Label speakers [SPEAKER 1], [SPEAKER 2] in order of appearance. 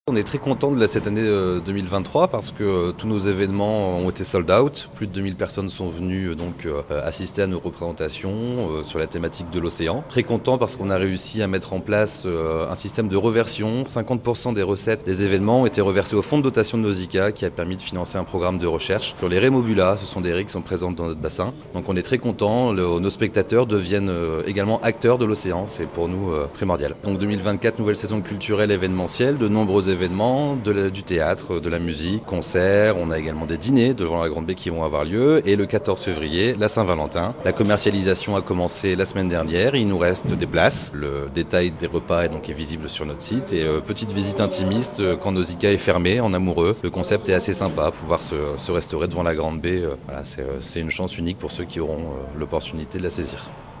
[SPEAKER 1] On est très content de cette année 2023 parce que tous nos événements ont été sold out. Plus de 2000 personnes sont venues assister à nos représentations sur la thématique de l'océan. Très content parce qu'on a réussi à mettre en place un système de reversion. 50% des recettes des événements ont été reversées au fonds de dotation de Nausicaa qui a permis de financer un programme de recherche sur les raies mobula. Ce sont des raies qui sont présentes dans notre bassin. Donc on est très content. Nos spectateurs deviennent également acteurs de l'océan. C'est pour nous primordial. Donc 2024, nouvelle saison culturelle événementielle, de nombreux événements, du théâtre, de la musique, concerts. On a également des dîners devant la Grande Baie qui vont avoir lieu. Et le 14 février, la Saint-Valentin. La commercialisation a commencé la semaine dernière. Il nous reste des places. Le détail des repas est visible sur notre site. Et petite visite intimiste quand Nausicaa est fermée en amoureux. Le concept est assez sympa. Pouvoir se restaurer devant la Grande Baie, c'est une chance unique pour ceux qui auront l'opportunité de la saisir.